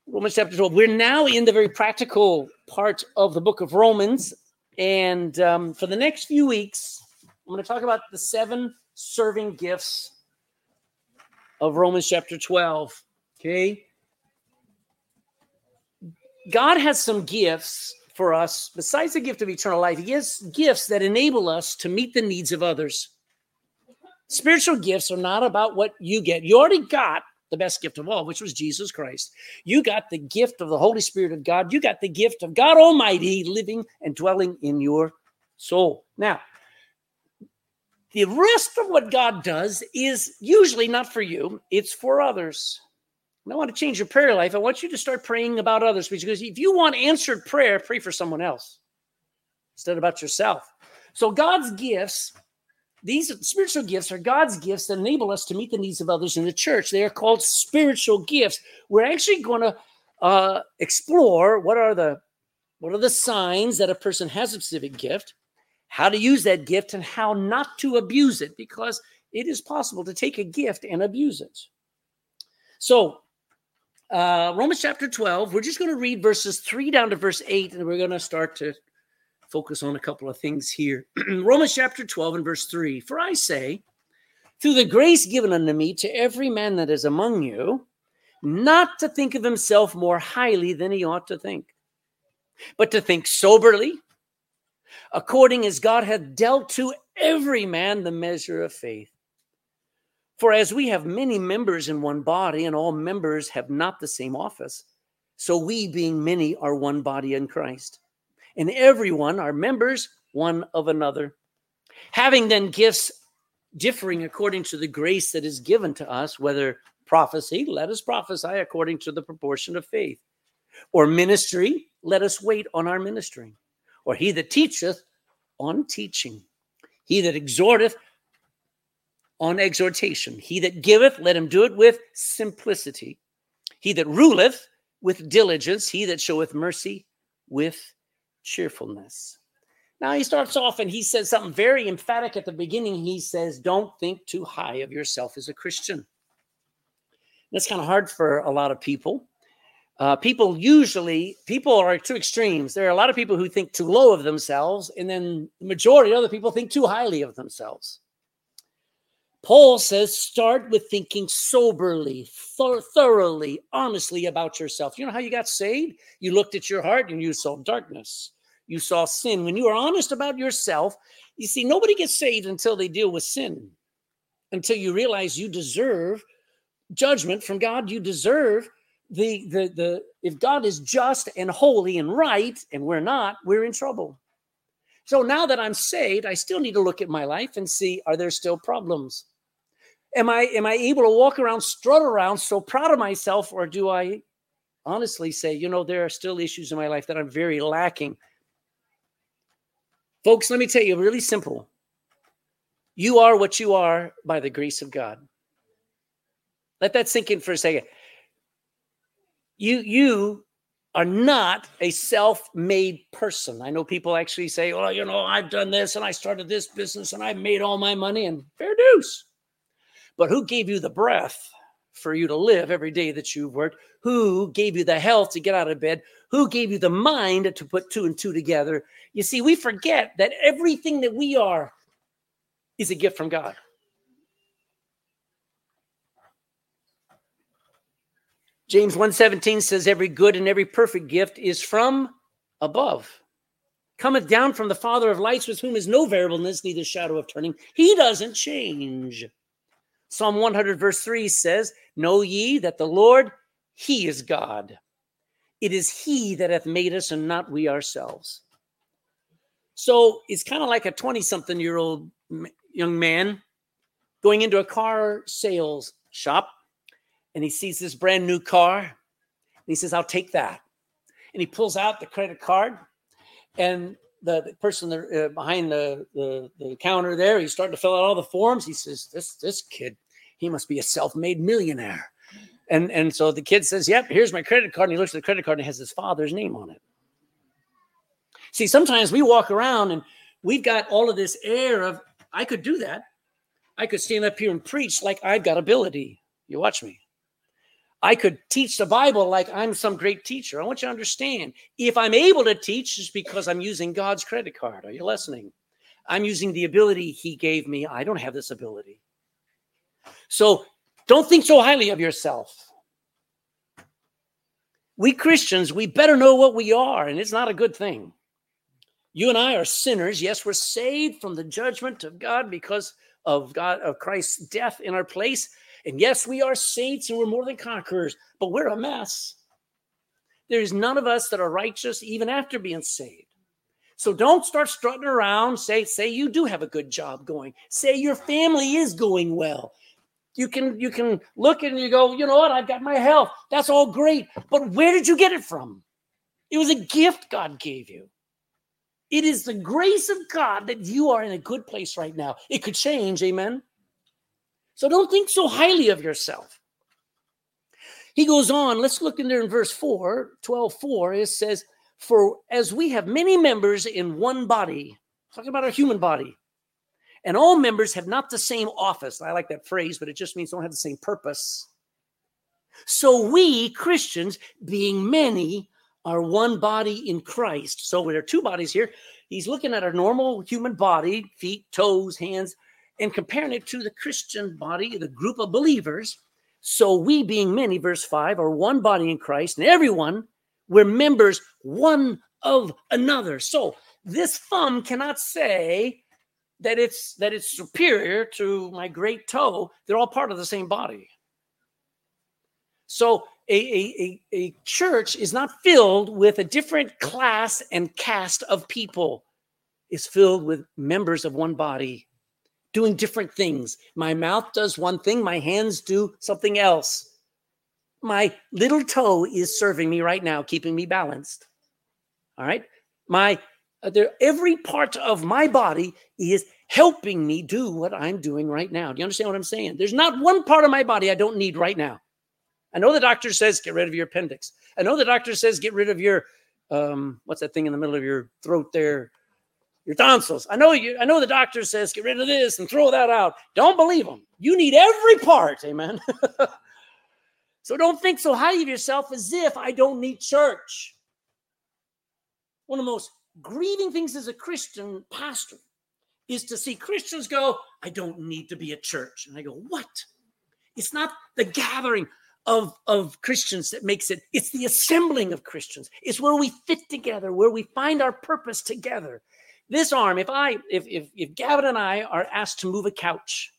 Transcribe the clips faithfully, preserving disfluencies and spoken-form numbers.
Romans chapter twelve. We're now in the very practical part of the book of Romans. And um, for the next few weeks, I'm going to talk about the seven serving gifts of Romans chapter twelve. Okay. God has some gifts for us. Besides the gift of eternal life, he has gifts that enable us to meet the needs of others. Spiritual gifts are not about what you get. You already got the best gift of all, which was Jesus Christ. You got the gift of the Holy Spirit of God. You got the gift of God Almighty living and dwelling in your soul. Now, the rest of what God does is usually not for you. It's for others. And I want to change your prayer life. I want you to start praying about others, because if you want answered prayer, pray for someone else instead about yourself. So God's gifts, these spiritual gifts are God's gifts that enable us to meet the needs of others in the church. They are called spiritual gifts. We're actually going to uh, explore what are the what are the signs that a person has a specific gift, how to use that gift, and how not to abuse it, because it is possible to take a gift and abuse it. So uh, Romans chapter twelve, we're just going to read verses three down to verse eight, and we're going to start to focus on a couple of things here. Romans chapter twelve and verse three. For I say, through the grace given unto me, to every man that is among you, not to think of himself more highly than he ought to think, but to think soberly, according as God hath dealt to every man the measure of faith. For as we have many members in one body, and all members have not the same office, so we, being many, are one body in Christ, and everyone are members one of another. Having then gifts differing according to the grace that is given to us, whether prophecy, let us prophesy according to the proportion of faith, or ministry, let us wait on our ministering, or he that teacheth, on teaching, he that exhorteth, on exhortation, he that giveth, let him do it with simplicity, he that ruleth, with diligence, he that showeth mercy, with cheerfulness. Now he starts off and he says something very emphatic at the beginning. He says, don't think too high of yourself as a Christian. That's kind of hard for a lot of people. Uh, people usually, people are at two extremes. There are a lot of people who think too low of themselves, and then the majority of other people think too highly of themselves. Paul says, start with thinking soberly, th- thoroughly, honestly about yourself. You know how you got saved? You looked at your heart and you saw darkness. You saw sin. When you are honest about yourself, you see, nobody gets saved until they deal with sin, until you realize you deserve judgment from God. You deserve the, the, the, if God is just and holy and right, and we're not, we're in trouble. So now that I'm saved, I still need to look at my life and see, are there still problems? Am I, am I able to walk around, strut around, so proud of myself, or do I honestly say, you know, there are still issues in my life that I'm very lacking? Folks, let me tell you, really simple. You are what you are by the grace of God. Let that sink in for a second. You, you are not a self-made person. I know people actually say, well, you know, I've done this and I started this business and I've made all my money, and fair dues. But who gave you the breath for you to live every day that you've worked? Who gave you the health to get out of bed? Who gave you the mind to put two and two together? You see, we forget that everything that we are is a gift from God. James one seventeen says, every good and every perfect gift is from above, cometh down from the Father of lights, with whom is no variableness, neither shadow of turning. He doesn't change. Psalm one hundred verse three says, know ye that the Lord, he is God. It is he that hath made us, and not we ourselves. So it's kind of like a twenty-something-year-old young man going into a car sales shop, and he sees this brand new car, and he says, I'll take that. And he pulls out the credit card, and the, the person there, uh, behind the, the, the counter there, he's starting to fill out all the forms. He says, this, this kid, he must be a self-made millionaire. And, and so the kid says, yep, here's my credit card. And he looks at the credit card and it has his father's name on it. See, sometimes we walk around and we've got all of this air of, I could do that. I could stand up here and preach like I've got ability. You watch me. I could teach the Bible like I'm some great teacher. I want you to understand, if I'm able to teach, it's because I'm using God's credit card. Are you listening? I'm using the ability he gave me. I don't have this ability. So don't think so highly of yourself. We Christians, we better know what we are, and it's not a good thing. You and I are sinners. Yes, we're saved from the judgment of God because of God, of Christ's death in our place. And yes, we are saints and we're more than conquerors, but we're a mess. There's none of us that are righteous even after being saved. So don't start strutting around. Say, say you do have a good job going. Say your family is going well. You can, you can look and you go, you know what? I've got my health. That's all great. But where did you get it from? It was a gift God gave you. It is the grace of God that you are in a good place right now. It could change, amen? So don't think so highly of yourself. He goes on, let's look in there in verse four, twelve four, it says, for as we have many members in one body, talking about our human body, and all members have not the same office. I like that phrase, but it just means don't have the same purpose. So we, Christians, being many, are one body in Christ. So there are two bodies here. He's looking at our normal human body, feet, toes, hands, and comparing it to the Christian body, the group of believers. So we being many, verse five, are one body in Christ, and everyone, we're members one of another. So this thumb cannot say that it's that it's superior to my great toe. They're all part of the same body. So a, a, a, a church is not filled with a different class and caste of people. It's filled with members of one body doing different things. My mouth does one thing. My hands do something else. My little toe is serving me right now, keeping me balanced. All right. My uh, there, every part of my body is helping me do what I'm doing right now. Do you understand what I'm saying? There's not one part of my body I don't need right now. I know the doctor says, get rid of your appendix. I know the doctor says, get rid of your, um, what's that thing in the middle of your throat there? Your tonsils. I know you. I know the doctor says, get rid of this and throw that out. Don't believe them. You need every part. Amen. So don't think so highly of yourself as if I don't need church. One of the most grieving things as a Christian pastor is to see Christians go, I don't need to be at church. And I go, what? It's not the gathering of, of Christians that makes it. It's the assembling of Christians. It's where we fit together, where we find our purpose together. This arm, if I, if, if, if Gavin and I are asked to move a couch.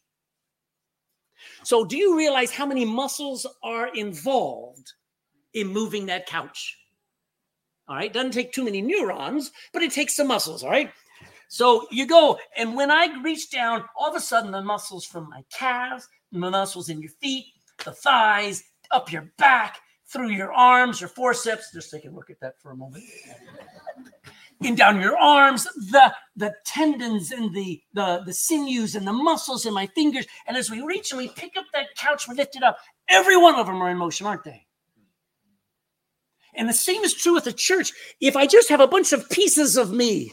So do you realize how many muscles are involved in moving that couch? All right. Doesn't take too many neurons, but it takes some muscles. All right. So you go, and when I reach down, all of a sudden the muscles from my calves, the muscles in your feet, the thighs, up your back, through your arms, your forceps. Just take a look at that for a moment. In down your arms, the, the tendons and the, the, the sinews and the muscles in my fingers. And as we reach and we pick up that couch, we lift it up. Every one of them are in motion, aren't they? And the same is true with the church. If I just have a bunch of pieces of me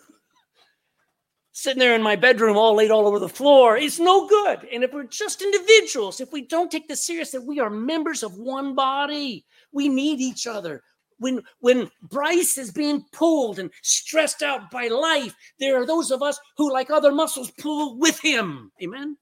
sitting there in my bedroom all laid all over the floor, it's no good. And if we're just individuals, if we don't take this serious, that we are members of one body, we need each other. When, when Bryce is being pulled and stressed out by life, there are those of us who, like other muscles, pull with him. Amen?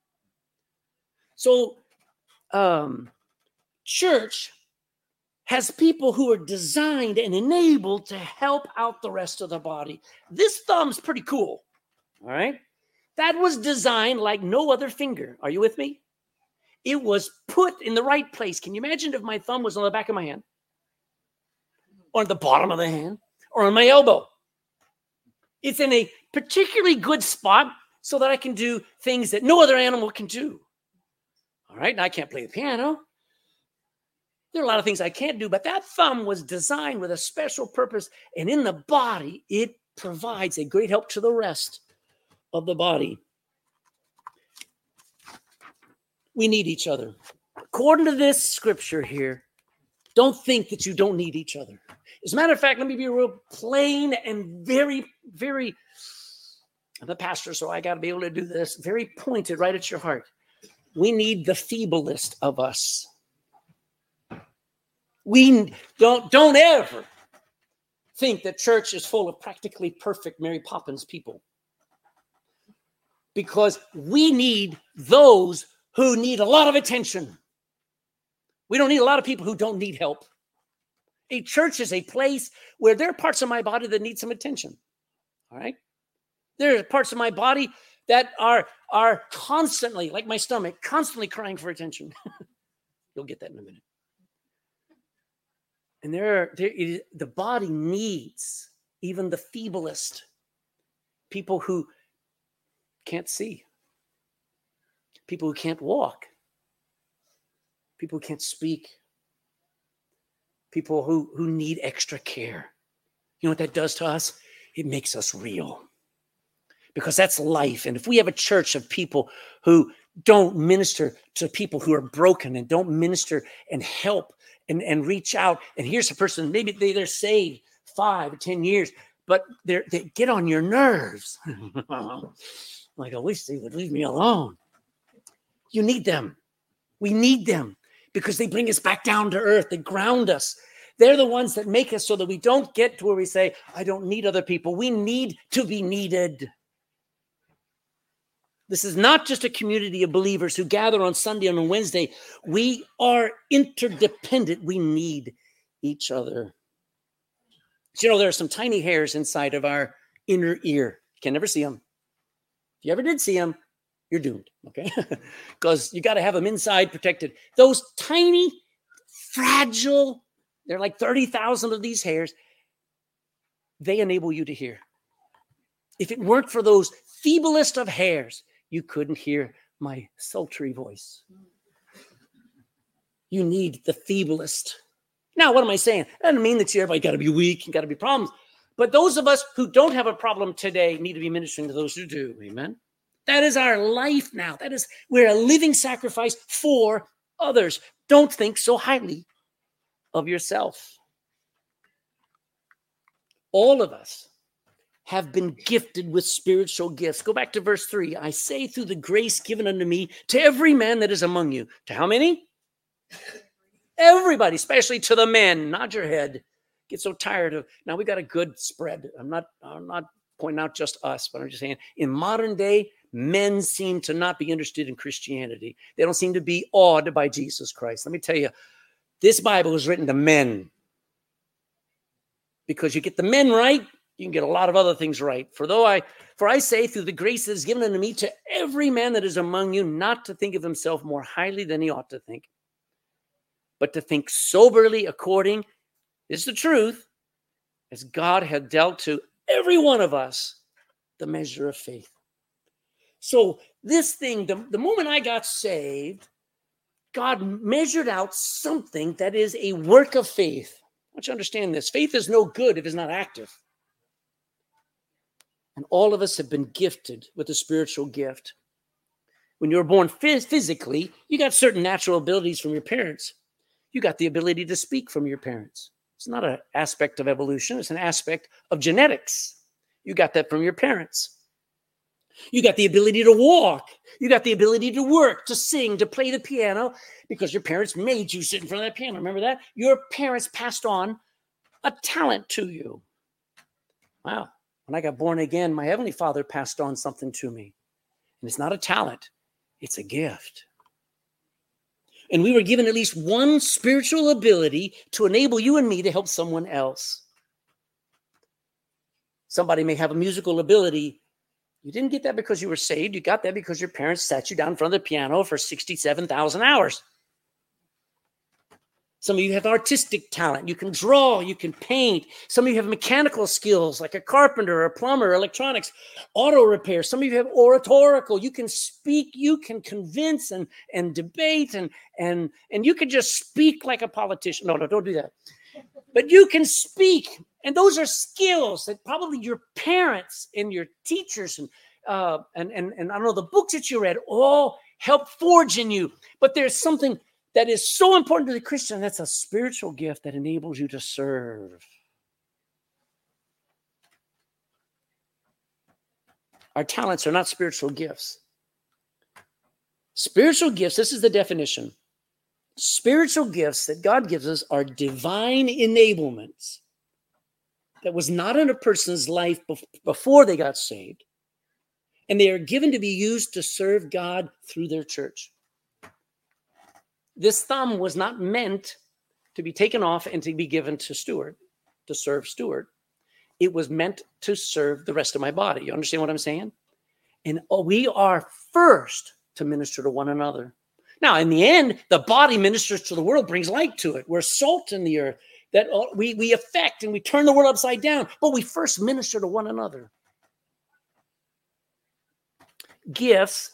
So, um, church has people who are designed and enabled to help out the rest of the body. This thumb's pretty cool. All right? That was designed like no other finger. Are you with me? It was put in the right place. Can you imagine if my thumb was on the back of my hand? Or at the bottom of the hand, or on my elbow. It's in a particularly good spot so that I can do things that no other animal can do. All right, and I can't play the piano. There are a lot of things I can't do, but that thumb was designed with a special purpose, and in the body, it provides a great help to the rest of the body. We need each other. According to this scripture here, don't think that you don't need each other. As a matter of fact, let me be real plain and very, very, I'm a pastor, so I got to be able to do this, very pointed right at your heart. We need the feeblest of us. We don't, don't ever think that church is full of practically perfect Mary Poppins people. Because we need those who need a lot of attention. We don't need a lot of people who don't need help. A church is a place where there are parts of my body that need some attention. All right? There are parts of my body that are, are constantly, like my stomach, constantly crying for attention. You'll get that in a minute. And there, are, there is, the body needs even the feeblest people who can't see, people who can't walk, people who can't speak, people who, who need extra care. You know what that does to us? It makes us real. Because that's life. And if we have a church of people who don't minister to people who are broken and don't minister and help and, and reach out, and here's a person, maybe they, they're saved five or ten years, but they're, they get on your nerves. Like, I wish they would leave me alone. You need them. We need them because they bring us back down to earth. They ground us. They're the ones that make us so that we don't get to where we say, I don't need other people. We need to be needed. This is not just a community of believers who gather on Sunday and on Wednesday. We are interdependent. We need each other. So, you know, there are some tiny hairs inside of our inner ear. You can never see them. If you ever did see them, you're doomed, okay? Because you got to have them inside protected. Those tiny, fragile, there are like thirty thousand of these hairs. They enable you to hear. If it weren't for those feeblest of hairs, you couldn't hear my sultry voice. You need the feeblest. Now, what am I saying? That doesn't mean that you everybody got to be weak and got to be problems. But those of us who don't have a problem today need to be ministering to those who do. Amen. That is our life now. That is, we're a living sacrifice for others. Don't think so highly of yourself. All of us have been gifted with spiritual gifts. Go back to verse three. I say through the grace given unto me to every man that is among you. To how many? Everybody, especially to the men. Nod your head. Get so tired of, now we got a good spread. I'm not, I'm not pointing out just us, but I'm just saying in modern day, men seem to not be interested in Christianity. They don't seem to be awed by Jesus Christ. Let me tell you, this Bible was written to men. Because you get the men right, you can get a lot of other things right. For though I, for I say through the grace that is given unto me to every man that is among you, not to think of himself more highly than he ought to think, but to think soberly according, this is the truth, as God had dealt to every one of us the measure of faith. So this thing, the, the moment I got saved, God measured out something that is a work of faith. I want you to understand this. Faith is no good if it's not active. And all of us have been gifted with a spiritual gift. When you were born phys- physically, you got certain natural abilities from your parents. You got the ability to speak from your parents. It's not an aspect of evolution. It's an aspect of genetics. You got that from your parents. You got the ability to walk. You got the ability to work, to sing, to play the piano, because your parents made you sit in front of that piano. Remember that? Your parents passed on a talent to you. Wow. When I got born again, my Heavenly Father passed on something to me. And it's not a talent. It's a gift. And we were given at least one spiritual ability to enable you and me to help someone else. Somebody may have a musical ability. You didn't get that because you were saved. You got that because your parents sat you down in front of the piano for sixty-seven thousand hours. Some of you have artistic talent. You can draw, you can paint. Some of you have mechanical skills like a carpenter, a plumber, electronics, auto repair. Some of you have oratorical. You can speak, you can convince and, and debate, and, and, and you can just speak like a politician. No, no, don't do that. But you can speak. And those are skills that probably your parents and your teachers and, uh, and, and, and I don't know, the books that you read all help forge in you. But there's something that is so important to the Christian. That's a spiritual gift that enables you to serve. Our talents are not spiritual gifts. Spiritual gifts, this is the definition. Spiritual gifts that God gives us are divine enablements that was not in a person's life before they got saved. And they are given to be used to serve God through their church. This thumb was not meant to be taken off and to be given to Stuart, to serve Stuart. It was meant to serve the rest of my body. You understand what I'm saying? And we are first to minister to one another. Now, in the end, the body ministers to the world, brings light to it. We're salt in the earth that we, we affect and we turn the world upside down. But we first minister to one another. Gifts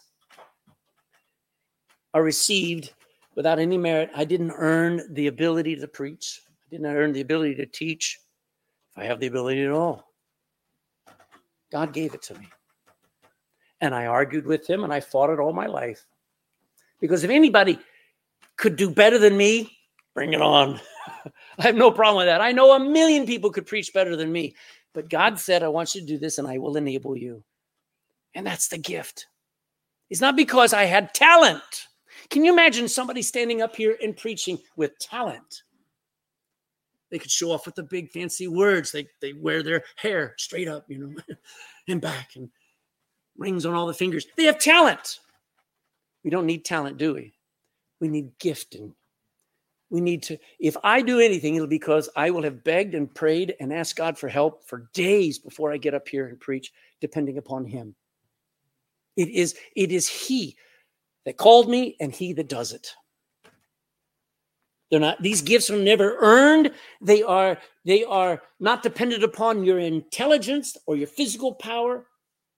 are received without any merit. I didn't earn the ability to preach. I didn't earn the ability to teach. If I have the ability at all, God gave it to me. And I argued with him and I fought it all my life. Because if anybody could do better than me, bring it on. I have no problem with that. I know a million people could preach better than me. But God said, I want you to do this and I will enable you. And that's the gift. It's not because I had talent. Can you imagine somebody standing up here and preaching with talent? They could show off with the big fancy words. They, they wear their hair straight up, you know, and back and rings on all the fingers. They have talent. We don't need talent, do we? We need gifting. We need to, if I do anything, it'll be because I will have begged and prayed and asked God for help for days before I get up here and preach, depending upon him. It is, it is he that called me and he that does it. They're not, these gifts are never earned. They are, they are not dependent upon your intelligence or your physical power.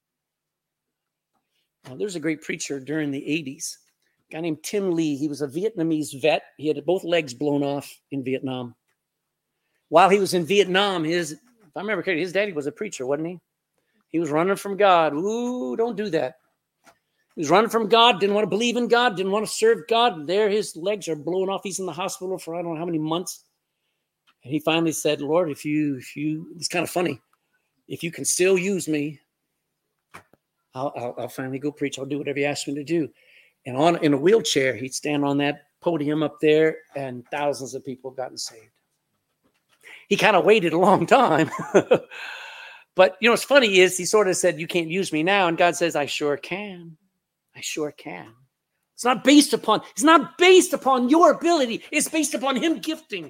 Now, there's a great preacher during the eighties, a guy named Tim Lee. He was a Vietnamese vet. He had both legs blown off in Vietnam. While he was in Vietnam, his, if I remember correctly, his daddy was a preacher, wasn't he? He was running from God. Ooh, don't do that. He was running from God, didn't want to believe in God, didn't want to serve God. There his legs are blown off. He's in the hospital for I don't know how many months. And he finally said, Lord, if you, if you, it's kind of funny. If you can still use me, I'll, I'll, I'll finally go preach. I'll do whatever you ask me to do. And on in a wheelchair, he'd stand on that podium up there and thousands of people have gotten saved. He kind of waited a long time. But, you know, what's funny is he sort of said, you can't use me now. And God says, I sure can. I sure can. It's not based upon, it's not based upon your ability. It's based upon him gifting.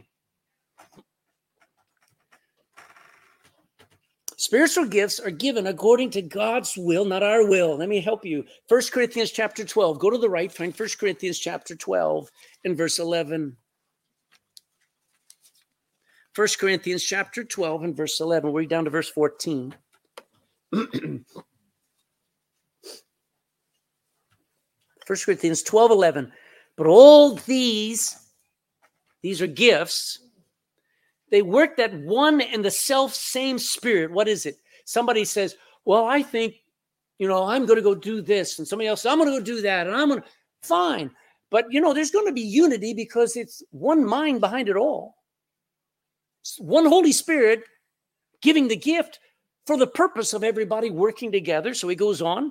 Spiritual gifts are given according to God's will, not our will. Let me help you. First Corinthians chapter twelve. Go to the right, find First Corinthians chapter twelve and verse eleven. First Corinthians chapter twelve and verse eleven. We're down to verse fourteen. First Corinthians twelve, eleven. But all these, these are gifts. They work that one and the self same spirit. What is it? Somebody says, well, I think, you know, I'm going to go do this. And somebody else says, I'm going to go do that. And I'm going to, fine. But, you know, there's going to be unity because it's one mind behind it all. It's one Holy Spirit giving the gift for the purpose of everybody working together. So he goes on.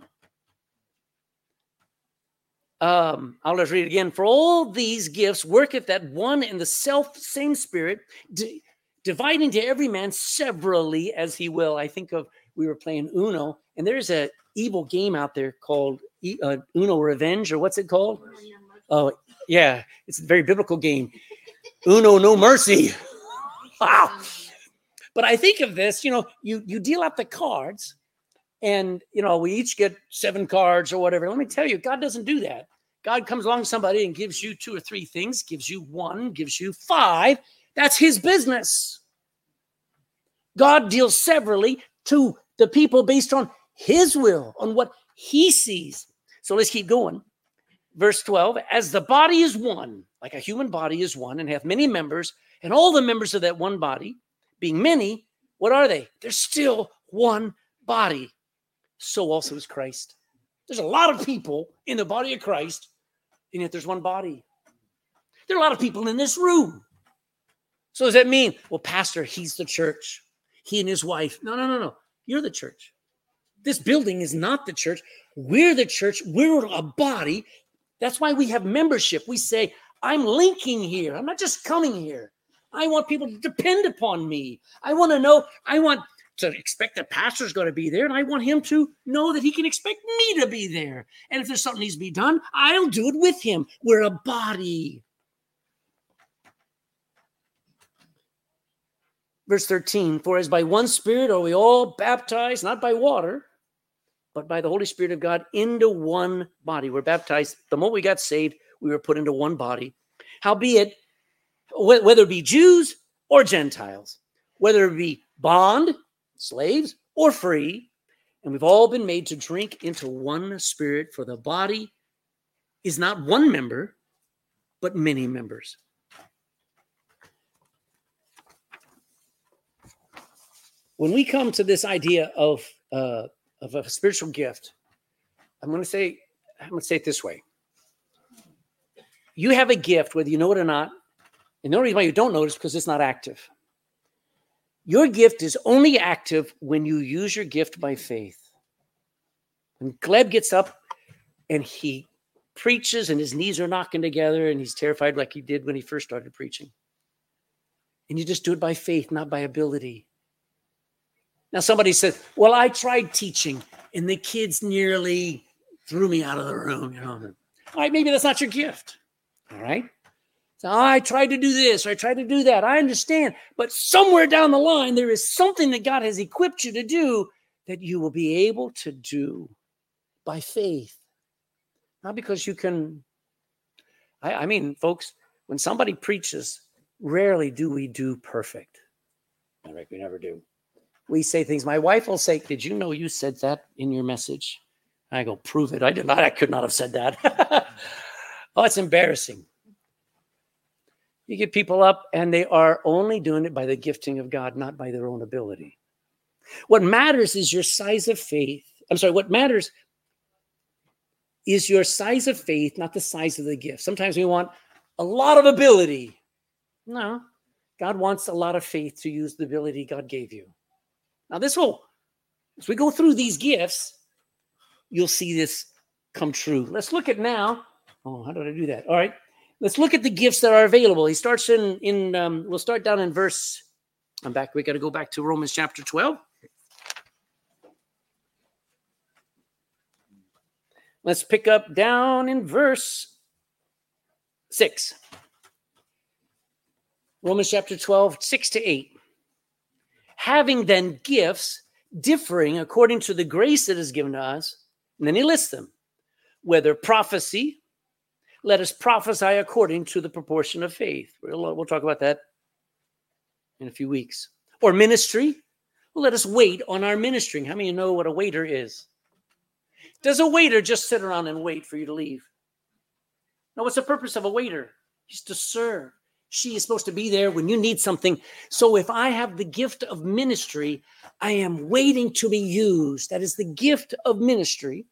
Um, I'll just read it again. For all these gifts worketh that one and the self same spirit, di- dividing to every man severally as he will. I think of, we were playing Uno, and there's a evil game out there called uh, Uno Revenge, or what's it called? Oh, yeah, it's a very biblical game. Uno No Mercy. Wow. But I think of this, you know, you, you deal out the cards, and, you know, we each get seven cards or whatever. Let me tell you, God doesn't do that. God comes along somebody and gives you two or three things, gives you one, gives you five. That's his business. God deals severally to the people based on his will, on what he sees. So let's keep going. Verse twelve, as the body is one, like a human body is one, and hath many members, and all the members of that one body, being many, what are they? They're still one body. So also is Christ. There's a lot of people in the body of Christ, and yet there's one body. There are a lot of people in this room. So does that mean, well, pastor, he's the church. He and his wife. No, no, no, no. You're the church. This building is not the church. We're the church. We're a body. That's why we have membership. We say, I'm linking here. I'm not just coming here. I want people to depend upon me. I want to know, I want to expect that pastor's going to be there, and I want him to know that he can expect me to be there. And if there's something needs to be done, I'll do it with him. We're a body. Verse thirteen, for as by one Spirit are we all baptized, not by water, but by the Holy Spirit of God into one body. We're baptized. The moment we got saved, we were put into one body. Howbeit, whether it be Jews or Gentiles, whether it be bond, slaves, or free, and we've all been made to drink into one Spirit, for the body is not one member, but many members. When we come to this idea of uh, of a spiritual gift, I'm going to say I'm going to say it this way: you have a gift, whether you know it or not. And the only reason why you don't know it is because it's not active. Your gift is only active when you use your gift by faith. When Gleb gets up and he preaches and his knees are knocking together and he's terrified like he did when he first started preaching. And you just do it by faith, not by ability. Now somebody says, well, I tried teaching and the kids nearly threw me out of the room. You know, all right, maybe that's not your gift. All right. So oh, I tried to do this, or I tried to do that. I understand. But somewhere down the line, there is something that God has equipped you to do that you will be able to do by faith. Not because you can. I, I mean, folks, when somebody preaches, rarely do we do perfect. I think we never do. We say things. My wife will say, did you know you said that in your message? I go, prove it. I did not. I could not have said that. Oh, it's embarrassing. You get people up and they are only doing it by the gifting of God, not by their own ability. What matters is your size of faith. I'm sorry, what matters is your size of faith, not the size of the gift. Sometimes we want a lot of ability. No, God wants a lot of faith to use the ability God gave you. Now this will, as we go through these gifts, you'll see this come true. Let's look at now. Oh, how did I do that? All right. Let's look at the gifts that are available. He starts in, in um, we'll start down in verse, I'm back, we got to go back to Romans chapter twelve. Let's pick up down in verse six. Romans chapter twelve, six to eight. Having then gifts differing according to the grace that is given to us, and then he lists them, whether prophecy, let us prophesy according to the proportion of faith. We'll, we'll talk about that in a few weeks. Or ministry. Well, let us wait on our ministering. How many of you know what a waiter is? Does a waiter just sit around and wait for you to leave? No, what's the purpose of a waiter? He's to serve. She is supposed to be there when you need something. So if I have the gift of ministry, I am waiting to be used. That is the gift of ministry.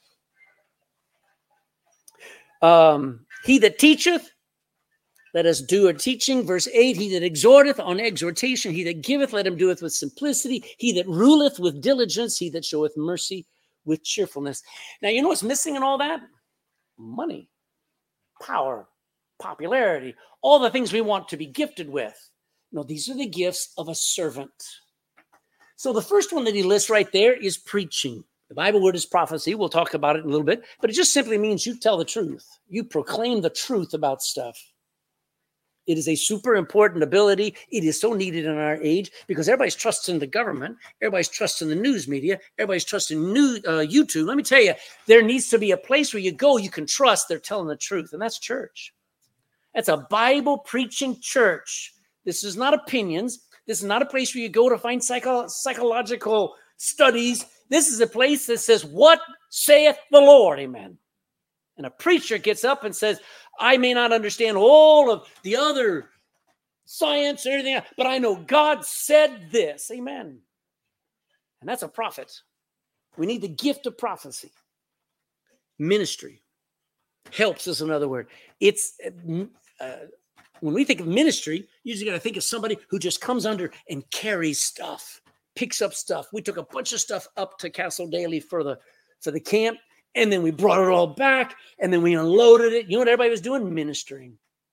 Um, he that teacheth, let us do a teaching. Verse eight, he that exhorteth on exhortation, he that giveth, let him do it with simplicity. He that ruleth with diligence, he that showeth mercy with cheerfulness. Now, you know what's missing in all that? Money, power, popularity, all the things we want to be gifted with. No, these are the gifts of a servant. So the first one that he lists right there is preaching. The Bible word is prophecy. We'll talk about it in a little bit, but it just simply means you tell the truth. You proclaim the truth about stuff. It is a super important ability. It is so needed in our age because everybody's trusting the government. Everybody's trusting the news media. Everybody's trusting new, uh, YouTube. Let me tell you, there needs to be a place where you go, you can trust they're telling the truth, and that's church. That's a Bible preaching church. This is not opinions. This is not a place where you go to find psycho- psychological studies. This is a place that says, what saith the Lord? Amen. And a preacher gets up and says, I may not understand all of the other science or anything, but I know God said this. Amen. And that's a prophet. We need the gift of prophecy. Ministry. Helps is another word. It's uh, when we think of ministry, you usually got to think of somebody who just comes under and carries stuff, picks up stuff. We took a bunch of stuff up to Castle Daly for the for the camp, and then we brought it all back, and then we unloaded it. You know what everybody was doing? Ministering.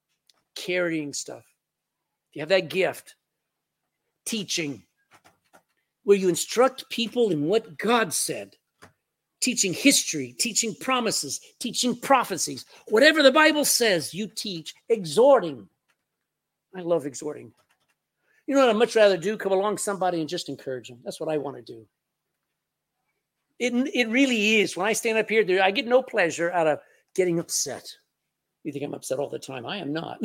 carrying stuff, if you have that gift, teaching, where you instruct people in what God said, teaching history, teaching promises, teaching prophecies, whatever the Bible says, you teach, exhorting. I love exhorting. You know what I'd much rather do? Come along somebody and just encourage them. That's what I want to do. It, it really is. When I stand up here, there, I get no pleasure out of getting upset. You think I'm upset all the time? I am not.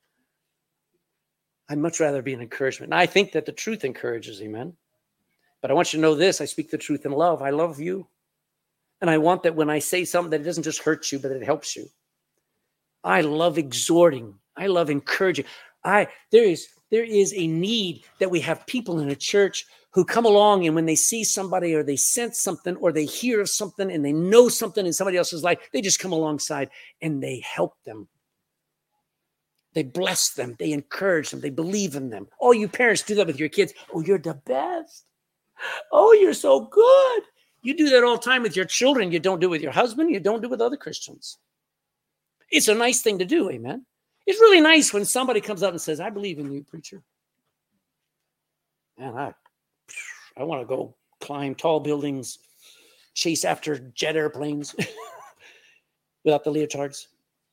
I'd much rather be an encouragement. And I think that the truth encourages, amen. But I want you to know this. I speak the truth in love. I love you. And I want that when I say something that it doesn't just hurt you, but it helps you. I love exhorting. I love encouraging. I there is there is a need that we have people in a church who come along, and when they see somebody or they sense something or they hear of something and they know something in somebody else's life, they just come alongside and they help them. They bless them. They encourage them. They believe in them. Oh, you parents do that with your kids. Oh, you're the best. Oh, you're so good. You do that all the time with your children. You don't do it with your husband. You don't do it with other Christians. It's a nice thing to do, amen. It's really nice when somebody comes up and says, I believe in you, preacher. Man, I, I want to go climb tall buildings, chase after jet airplanes without the leotards.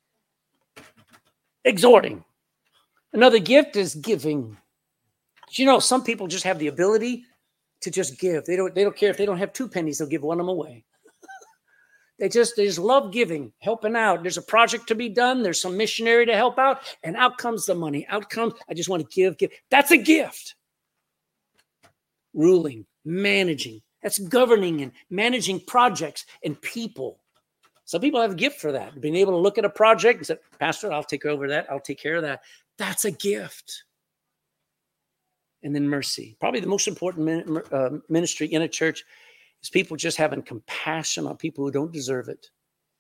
Exhorting. Another gift is giving. You know, some people just have the ability to just give. They don't, they don't care if they don't have two pennies, they'll give one of them away. They just, they just love giving, helping out. There's a project to be done. There's some missionary to help out. And out comes the money. Out comes, I just want to give, give. That's a gift. Ruling, managing. That's governing and managing projects and people. Some people have a gift for that. Being able to look at a project and say, Pastor, I'll take over that. I'll take care of that. That's a gift. And then mercy. Probably the most important ministry in a church is people just having compassion on people who don't deserve it.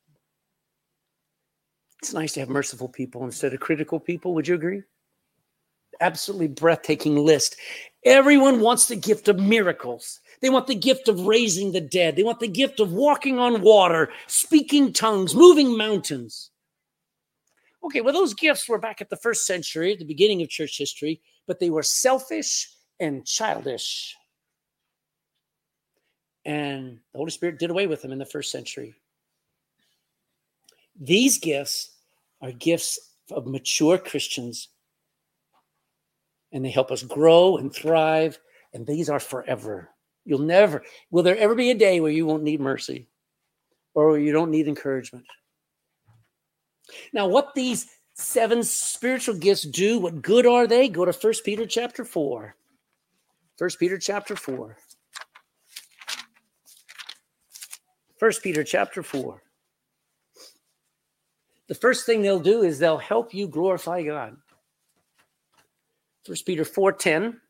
It's nice to have merciful people instead of critical people. Would you agree? Absolutely breathtaking list. Everyone wants the gift of miracles. They want the gift of raising the dead. They want the gift of walking on water, speaking tongues, moving mountains. Okay, well, those gifts were back at the first century, at the beginning of church history, but they were selfish and childish. And the Holy Spirit did away with them in the first century. These gifts are gifts of mature Christians, and they help us grow and thrive, and these are forever. You'll never, will there ever be a day where you won't need mercy or you don't need encouragement? Now, what these seven spiritual gifts do, what good are they? Go to First Peter chapter four. First Peter chapter four. First Peter chapter four. The first thing they'll do is they'll help you glorify God. First Peter four ten.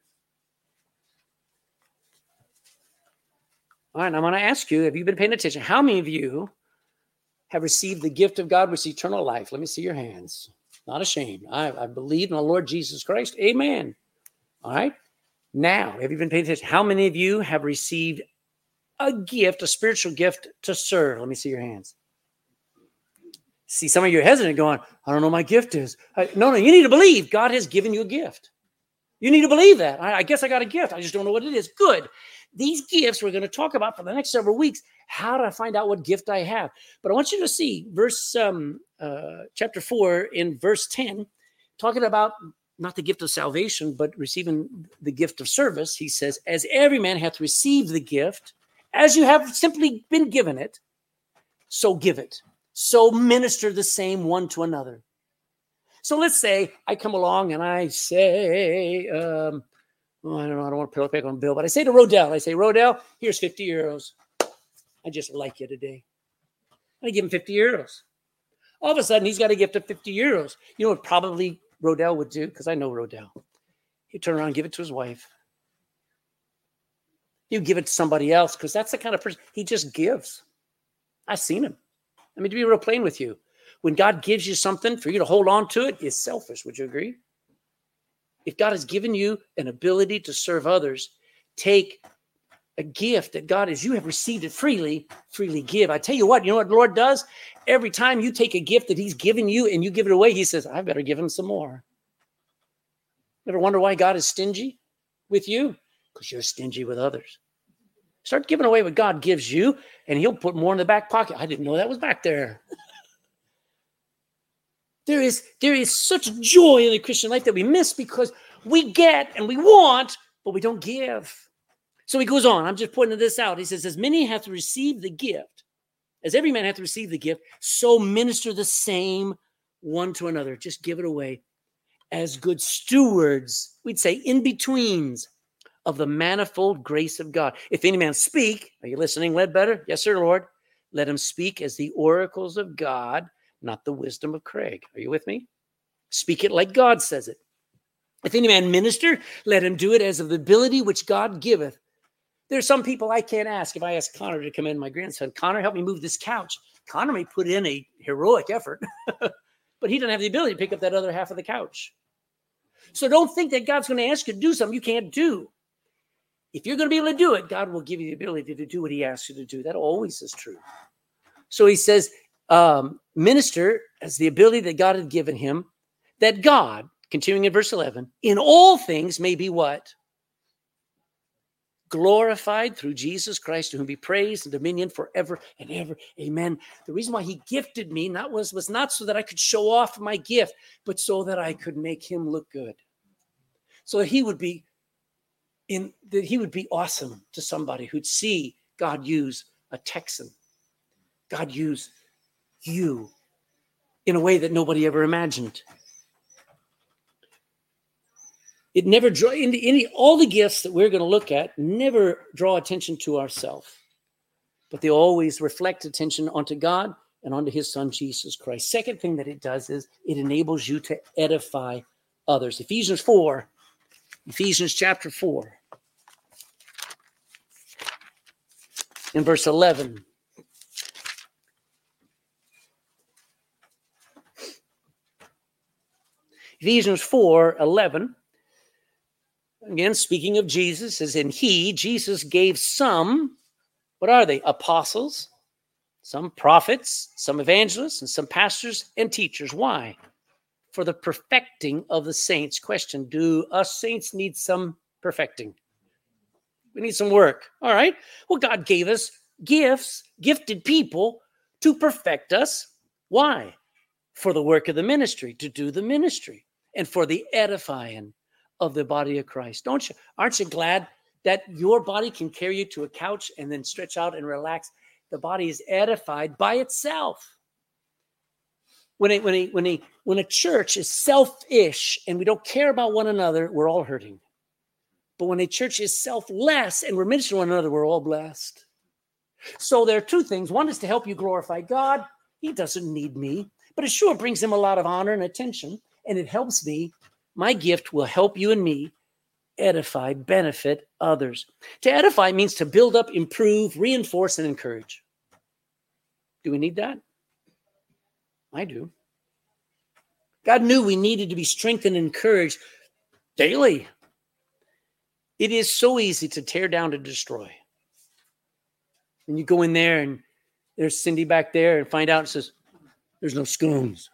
All right, I'm going to ask you, have you been paying attention? How many of you have received the gift of God, which is eternal life? Let me see your hands. Not ashamed. I, I believe in the Lord Jesus Christ. Amen. All right. Now, have you been paying attention? How many of you have received a gift, a spiritual gift to serve? Let me see your hands. See, some of you are hesitant going, I don't know what my gift is. I, no, no, you need to believe God has given you a gift. You need to believe that. I, I guess I got a gift. I just don't know what it is. Good. These gifts we're going to talk about for the next several weeks. How do I find out what gift I have? But I want you to see verse um, uh, chapter four in verse ten, talking about not the gift of salvation, but receiving the gift of service. He says, as every man hath received the gift, as you have simply been given it, so give it. So minister the same one to another. So let's say I come along and I say, um, oh, I don't know, I don't want to put it back on Bill, but I say to Rodell, I say, Rodell, here's fifty euros. I just like you today. I give him fifty euros. All of a sudden, he's got a gift of fifty euros. You know what probably Rodell would do? Because I know Rodell. He'd turn around and give it to his wife. He'd give it to somebody else because that's the kind of person he just gives. I've seen him. I mean, to be real plain with you, when God gives you something, for you to hold on to it is selfish. Would you agree? If God has given you an ability to serve others, take a gift that God is, you have received it freely, freely give. I tell you what, you know what the Lord does? Every time you take a gift that he's given you and you give it away, he says, I better give him some more. Ever wonder why God is stingy with you? Because you're stingy with others. Start giving away what God gives you, and he'll put more in the back pocket. I didn't know that was back there. There is, there is such joy in the Christian life that we miss because we get and we want, but we don't give. So he goes on. I'm just pointing this out. He says, as many have to receive the gift, as every man hath to receive the gift, so minister the same one to another. Just give it away as good stewards, we'd say in-betweens of the manifold grace of God. If any man speak, are you listening, Ledbetter? Yes, sir, Lord. Let him speak as the oracles of God, not the wisdom of Craig. Are you with me? Speak it like God says it. If any man minister, let him do it as of the ability which God giveth. There's some people I can't ask. If I ask Connor to come in, my grandson, Connor, help me move this couch. Connor may put in a heroic effort, but he doesn't have the ability to pick up that other half of the couch. So don't think that God's going to ask you to do something you can't do. If you're going to be able to do it, God will give you the ability to do what he asks you to do. That always is true. So he says, um, minister as the ability that God had given him, that God, continuing in verse eleven, in all things may be what? Glorified through Jesus Christ, to whom be praise and dominion forever and ever. Amen. The reason why he gifted me not was, was not so that I could show off my gift, but so that I could make him look good. So that he would be in that he would be awesome to somebody who'd see God use a Texan. God use you in a way that nobody ever imagined. It never draw into any, all the gifts that we're going to look at never draw attention to ourselves, but they always reflect attention onto God and onto his son, Jesus Christ. Second thing that it does is it enables you to edify others. Ephesians four, Ephesians chapter four, in verse eleven. Ephesians four, eleven. Again, speaking of Jesus, says, and he, Jesus, gave some, what are they? Apostles, some prophets, some evangelists, and some pastors and teachers. Why? For the perfecting of the saints. Question, do us saints need some perfecting? We need some work. All right. Well, God gave us gifts, gifted people to perfect us. Why? For the work of the ministry, to do the ministry, and for the edifying of the body of Christ. Don't you? Aren't you glad that your body can carry you to a couch and then stretch out and relax? The body is edified by itself. When a, when a, when a, when a church is selfish and we don't care about one another, we're all hurting. But when a church is selfless and we're ministering to one another, we're all blessed. So there are two things. One is to help you glorify God. He doesn't need me, but it sure brings him a lot of honor and attention, and it helps me. My gift will help you and me edify, benefit others. To edify means to build up, improve, reinforce, and encourage. Do we need that? I do. God knew we needed to be strengthened and encouraged daily. It is so easy to tear down, to destroy. And you go in there and there's Cindy back there and find out and says, there's no scones.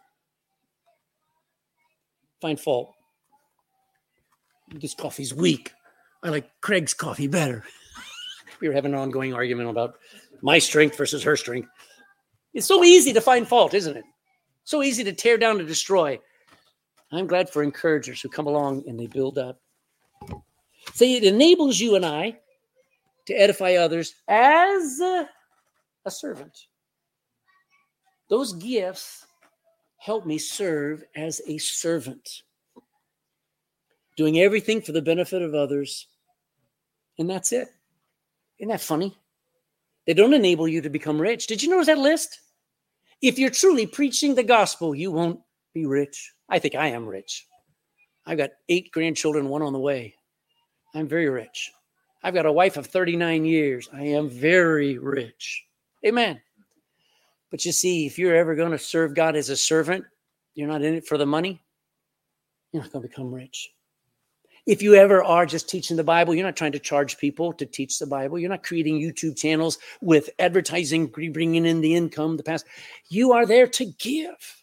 Find fault. This coffee's weak. I like Craig's coffee better. We were having an ongoing argument about my strength versus her strength. It's so easy to find fault, isn't it? So easy to tear down, to destroy. I'm glad for encouragers who come along and they build up. See, it enables you and I to edify others as a, a servant. Those gifts help me serve as a servant, doing everything for the benefit of others. And that's it. Isn't that funny? They don't enable you to become rich. Did you notice that list? If you're truly preaching the gospel, you won't be rich. I think I am rich. I've got eight grandchildren, one on the way. I'm very rich. I've got a wife of thirty-nine years. I am very rich. Amen. But you see, if you're ever going to serve God as a servant, you're not in it for the money, you're not going to become rich. If you ever are just teaching the Bible, you're not trying to charge people to teach the Bible. You're not creating YouTube channels with advertising, bringing in the income, the past. You are there to give.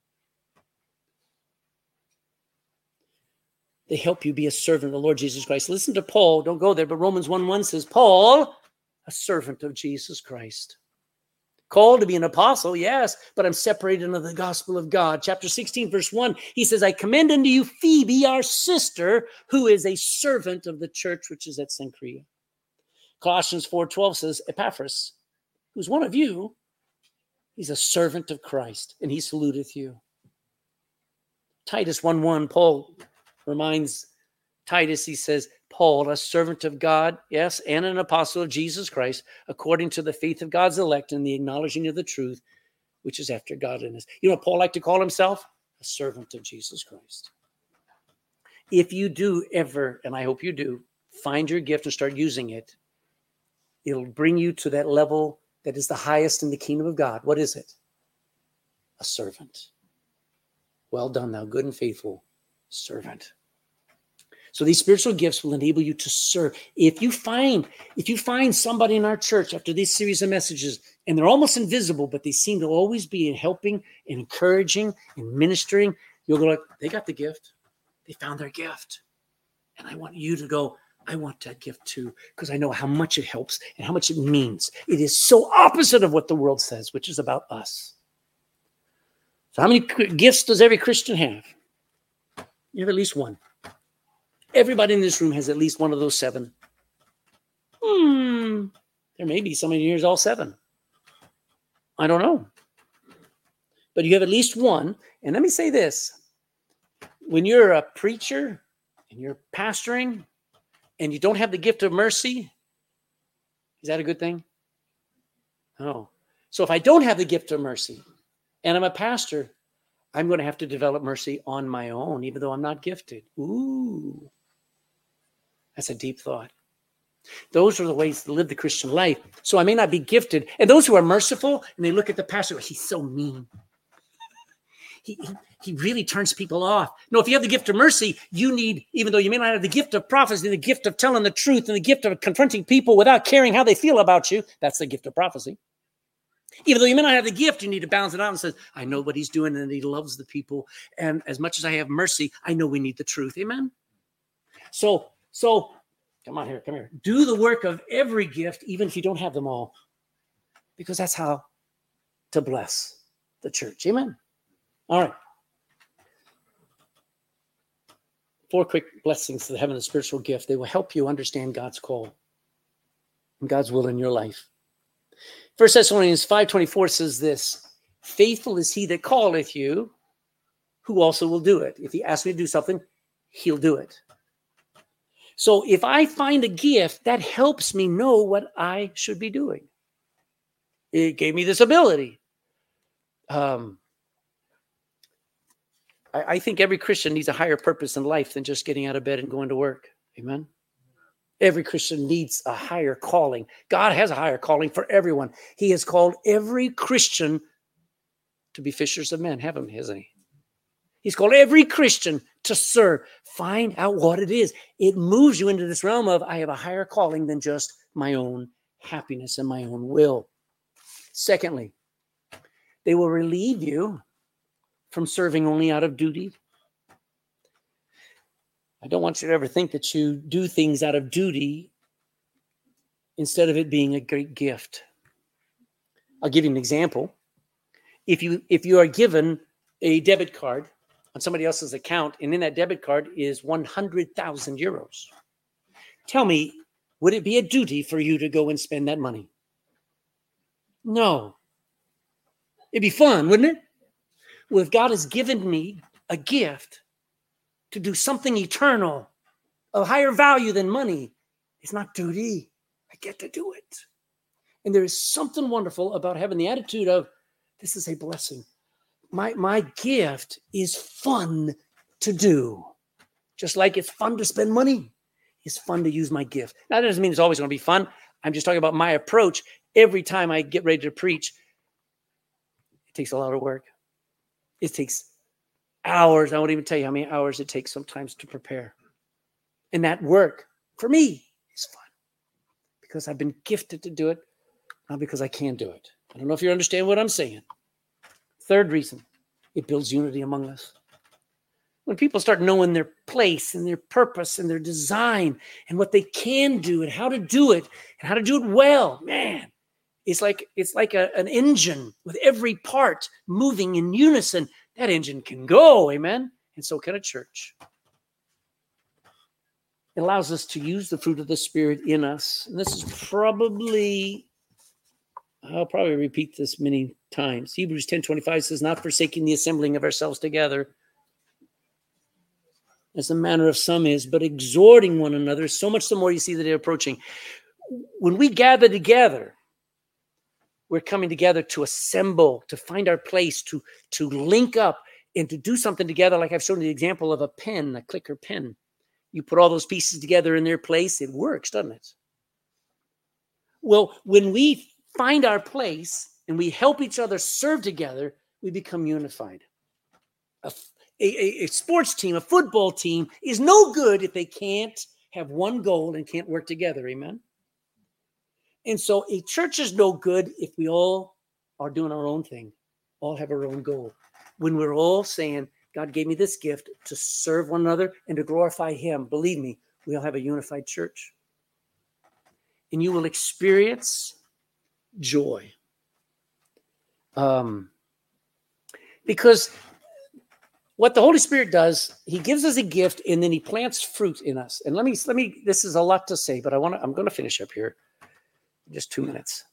They help you be a servant of the Lord Jesus Christ. Listen to Paul. Don't go there, but Romans one one says, Paul, a servant of Jesus Christ. Called to be an apostle, yes, but I'm separated into the gospel of God. Chapter sixteen, verse one, he says, I commend unto you Phoebe, our sister, who is a servant of the church which is at Cenchrea. Colossians four twelve says, Epaphras, who's one of you, he's a servant of Christ, and he saluteth you. Titus one one, Paul reminds Titus, he says, Paul, a servant of God, yes, and an apostle of Jesus Christ, according to the faith of God's elect and the acknowledging of the truth, which is after godliness. You know what Paul liked to call himself? A servant of Jesus Christ. If you do ever, and I hope you do, find your gift and start using it, it'll bring you to that level that is the highest in the kingdom of God. What is it? A servant. Well done, thou good and faithful servant. So these spiritual gifts will enable you to serve. If you find, if you find somebody in our church after this series of messages, and they're almost invisible, but they seem to always be helping and encouraging and ministering, you'll go like, they got the gift. They found their gift. And I want you to go, I want that gift too, because I know how much it helps and how much it means. It is so opposite of what the world says, which is about us. So how many gifts does every Christian have? You have at least one. Everybody in this room has at least one of those seven. Hmm. There may be somebody here's all seven. I don't know. But you have at least one. And let me say this. When you're a preacher and you're pastoring and you don't have the gift of mercy, is that a good thing? No. So if I don't have the gift of mercy and I'm a pastor, I'm going to have to develop mercy on my own, even though I'm not gifted. Ooh. That's a deep thought. Those are the ways to live the Christian life. So I may not be gifted. And those who are merciful, and they look at the pastor, he's so mean. He, he, he really turns people off. No, if you have the gift of mercy, you need, even though you may not have the gift of prophecy, the gift of telling the truth, and the gift of confronting people without caring how they feel about you, that's the gift of prophecy. Even though you may not have the gift, you need to balance it out and say, I know what he's doing, and he loves the people. And as much as I have mercy, I know we need the truth. Amen? So, So, come on here, come here. Do the work of every gift, even if you don't have them all, because that's how to bless the church. Amen? All right. Four quick blessings to having a spiritual gift. They will help you understand God's call and God's will in your life. First Thessalonians five twenty-four says this, faithful is he that calleth you, who also will do it. If he asks me to do something, he'll do it. So if I find a gift, that helps me know what I should be doing. It gave me this ability. Um, I, I think every Christian needs a higher purpose in life than just getting out of bed and going to work. Amen? Every Christian needs a higher calling. God has a higher calling for everyone. He has called every Christian to be fishers of men, haven't he, hasn't he? He's called every Christian to serve. Find out what it is. It moves you into this realm of, I have a higher calling than just my own happiness and my own will. Secondly, they will relieve you from serving only out of duty. I don't want you to ever think that you do things out of duty instead of it being a great gift. I'll give you an example. If you, if you are given a debit card on somebody else's account, and in that debit card is one hundred thousand euros. Tell me, would it be a duty for you to go and spend that money? No. It'd be fun, wouldn't it? Well, if God has given me a gift to do something eternal, of higher value than money, it's not duty. I get to do it. And there is something wonderful about having the attitude of, this is a blessing. My, my gift is fun to do. Just like it's fun to spend money, it's fun to use my gift. Now, that doesn't mean it's always going to be fun. I'm just talking about my approach. Every time I get ready to preach, it takes a lot of work. It takes hours. I won't even tell you how many hours it takes sometimes to prepare. And that work, for me, is fun. Because I've been gifted to do it, not because I can do it. I don't know if you understand what I'm saying. Third reason, it builds unity among us. When people start knowing their place and their purpose and their design and what they can do and how to do it and how to do it well, man, it's like it's like a, an engine with every part moving in unison. That engine can go, amen? And so can a church. It allows us to use the fruit of the Spirit in us. And this is probably, I'll probably repeat this many times. Hebrews ten twenty-five says, not forsaking the assembling of ourselves together, as the manner of some is, but exhorting one another, so much the more you see the day approaching. When we gather together, we're coming together to assemble, to find our place, to, to link up, and to do something together, like I've shown you the example of a pen, a clicker pen. You put all those pieces together in their place, it works, doesn't it? Well, when we find our place and we help each other serve together, we become unified. A, a, a sports team, a football team is no good if they can't have one goal and can't work together, amen? And so a church is no good if we all are doing our own thing, all have our own goal. When we're all saying, God gave me this gift to serve one another and to glorify him, believe me, we'll have a unified church. And you will experience joy. Um, because what the Holy Spirit does, he gives us a gift and then he plants fruit in us. And let me, let me, this is a lot to say, but I want to, I'm going to finish up here. Just two minutes.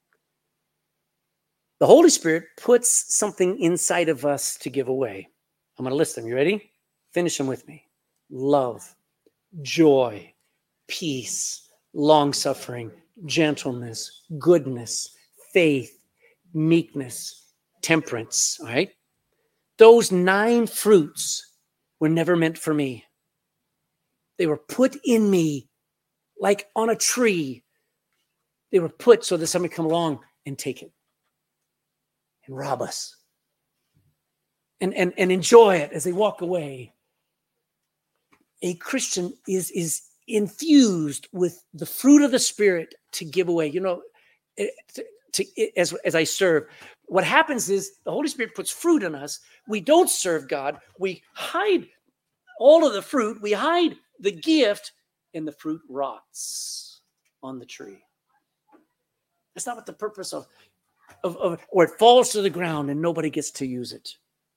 The Holy Spirit puts something inside of us to give away. I'm going to list them. You ready? Finish them with me. Love, joy, peace, long-suffering, gentleness, goodness, faith, meekness, temperance. All right? Those nine fruits were never meant for me. They were put in me like on a tree. They were put so that somebody come along and take it and rob us. And, and, and enjoy it as they walk away. A Christian is, is infused with the fruit of the Spirit to give away. You know, to, to, as, as I serve, what happens is the Holy Spirit puts fruit in us. We don't serve God. We hide all of the fruit. We hide the gift, and the fruit rots on the tree. That's not what the purpose of, of, of or it falls to the ground and nobody gets to use it.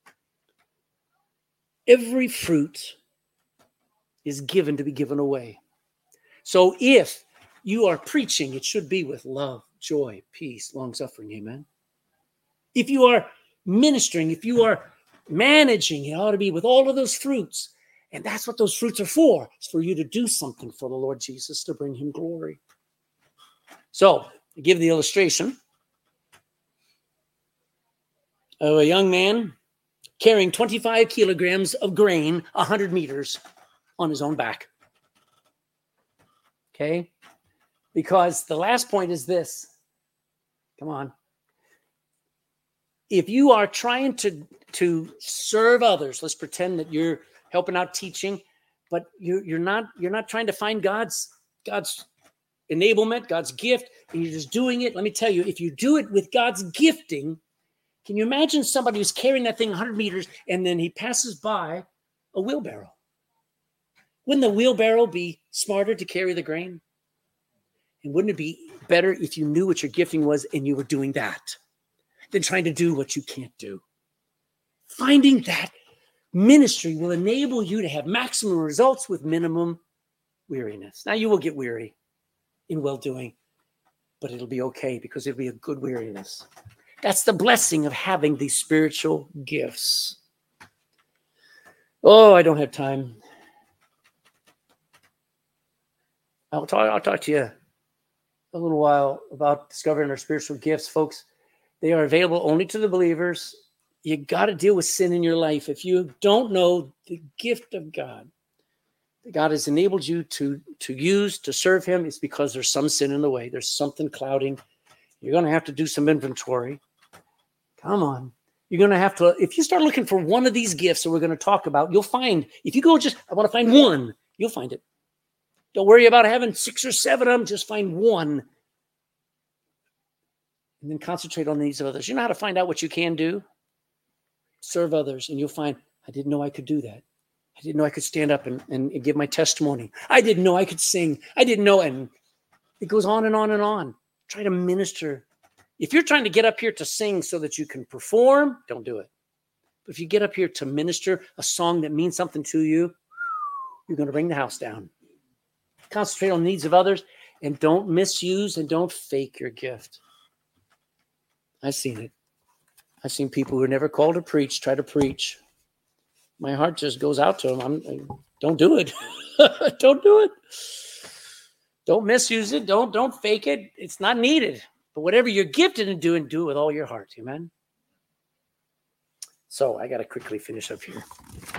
Every fruit is given to be given away. So if you are preaching, it should be with love, joy, peace, long-suffering, amen? If you are ministering, if you are managing, it ought to be with all of those fruits. And that's what those fruits are for. It's for you to do something for the Lord Jesus to bring him glory. So, I give the illustration of a young man carrying twenty-five kilograms of grain one hundred meters on his own back. Okay? Because the last point is this. Come on. If you are trying to, to serve others, let's pretend that you're helping out teaching, but you, you're not you're not trying to find God's God's enablement, God's gift, and you're just doing it. Let me tell you, if you do it with God's gifting, can you imagine somebody who's carrying that thing one hundred meters and then he passes by a wheelbarrow? Wouldn't the wheelbarrow be smarter to carry the grain? And wouldn't it be better if you knew what your gifting was and you were doing that than trying to do what you can't do? Finding that ministry will enable you to have maximum results with minimum weariness. Now, you will get weary in well-doing, but it'll be okay because it'll be a good weariness. That's the blessing of having these spiritual gifts. Oh, I don't have time. I'll talk, I'll talk to you a little while about discovering our spiritual gifts, folks. They are available only to the believers. You got to deal with sin in your life. If you don't know the gift of God, that God has enabled you to, to use, to serve him, it's because there's some sin in the way. There's something clouding. You're going to have to do some inventory. Come on. You're going to have to, if you start looking for one of these gifts that we're going to talk about, you'll find, if you go just, I want to find one, you'll find it. Don't worry about having six or seven of them. Just find one. And then concentrate on the needs of others. You know how to find out what you can do? Serve others. And you'll find, I didn't know I could do that. I didn't know I could stand up and, and give my testimony. I didn't know I could sing. I didn't know. And it goes on and on and on. Try to minister. If you're trying to get up here to sing so that you can perform, don't do it. But if you get up here to minister a song that means something to you, you're going to bring the house down. Concentrate on the needs of others and don't misuse and don't fake your gift. I've seen it. I've seen people who are never called to preach, try to preach. My heart just goes out to them. I'm, I, don't do it. Don't do it. Don't misuse it. Don't, don't fake it. It's not needed. But whatever you're gifted in doing, do it with all your heart. Amen? So I got to quickly finish up here.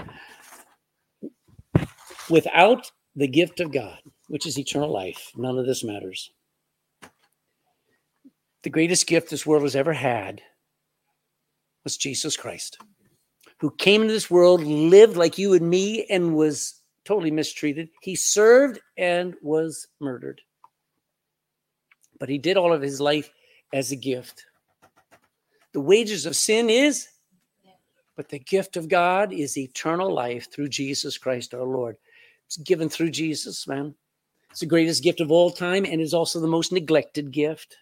Without the gift of God, which is eternal life, none of this matters. The greatest gift this world has ever had was Jesus Christ, who came into this world, lived like you and me, and was totally mistreated. He served and was murdered. But he did all of his life as a gift. The wages of sin is, but the gift of God is eternal life through Jesus Christ our Lord. It's given through Jesus, man. It's the greatest gift of all time, and is also the most neglected gift.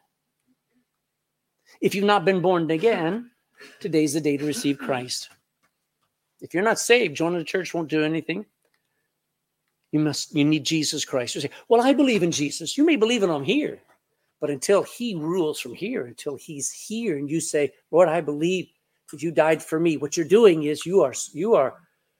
If you've not been born again, today's the day to receive Christ. If you're not saved, joining the church won't do anything. You must, you need Jesus Christ. You say, well, I believe in Jesus. You may believe in him here, but until he rules from here, until he's here, and you say, Lord, I believe that you died for me. What you're doing is you are, you are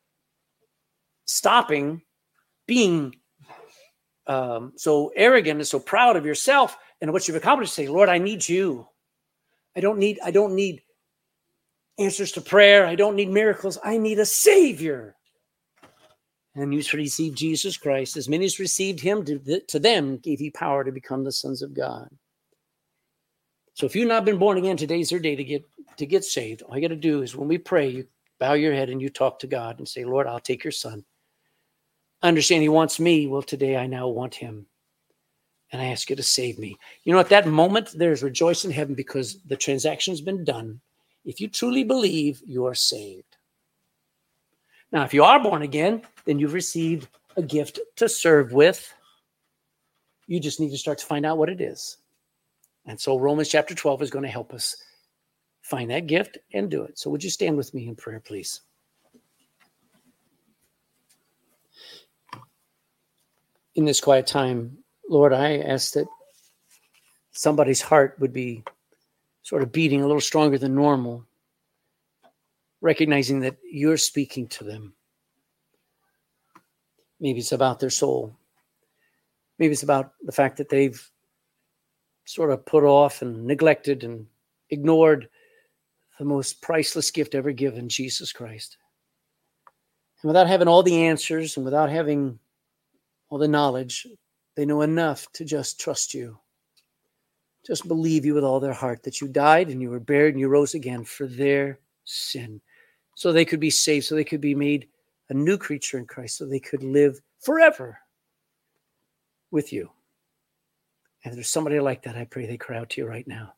stopping being um, so arrogant and so proud of yourself and what you've accomplished. Say, Lord, I need you. I don't need, I don't need answers to prayer. I don't need miracles. I need a savior. And you receive Jesus Christ. As many as received him, to, to them gave he power to become the sons of God. So if you've not been born again, today's your day to get, to get saved. All you got to do is when we pray, you bow your head and you talk to God and say, Lord, I'll take your son. I understand he wants me. Well, today I now want him. And I ask you to save me. You know, at that moment, there's rejoicing in heaven because the transaction's been done. If you truly believe, you are saved. Now, if you are born again, then you've received a gift to serve with. You just need to start to find out what it is. And so Romans chapter twelve is going to help us find that gift and do it. So would you stand with me in prayer, please? In this quiet time, Lord, I ask that somebody's heart would be sort of beating a little stronger than normal, recognizing that you're speaking to them. Maybe it's about their soul. Maybe it's about the fact that they've sort of put off and neglected and ignored the most priceless gift ever given, Jesus Christ. And without having all the answers and without having all the knowledge, they know enough to just trust you. Just believe you with all their heart that you died and you were buried and you rose again for their sin. So they could be saved, so they could be made a new creature in Christ, so they could live forever with you. And if there's somebody like that, I pray they cry out to you right now.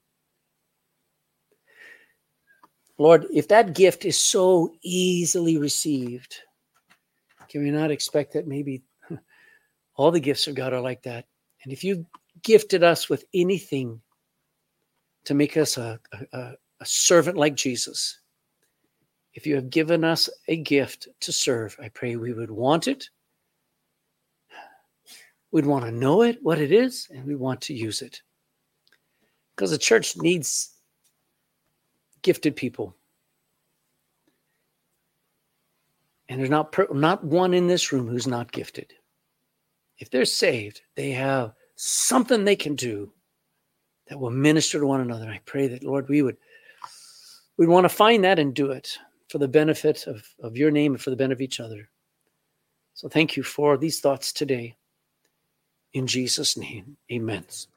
Lord, if that gift is so easily received, can we not expect that maybe all the gifts of God are like that? And if you've gifted us with anything to make us a, a, a servant like Jesus, if you have given us a gift to serve, I pray we would want it. We'd want to know it, what it is, and we want to use it. Because the church needs gifted people. And there's not, not one in this room who's not gifted. If they're saved, they have something they can do that will minister to one another. I pray that, Lord, we would we'd want to find that and do it for the benefit of, of your name and for the benefit of each other. So thank you for these thoughts today. In Jesus' name, amen.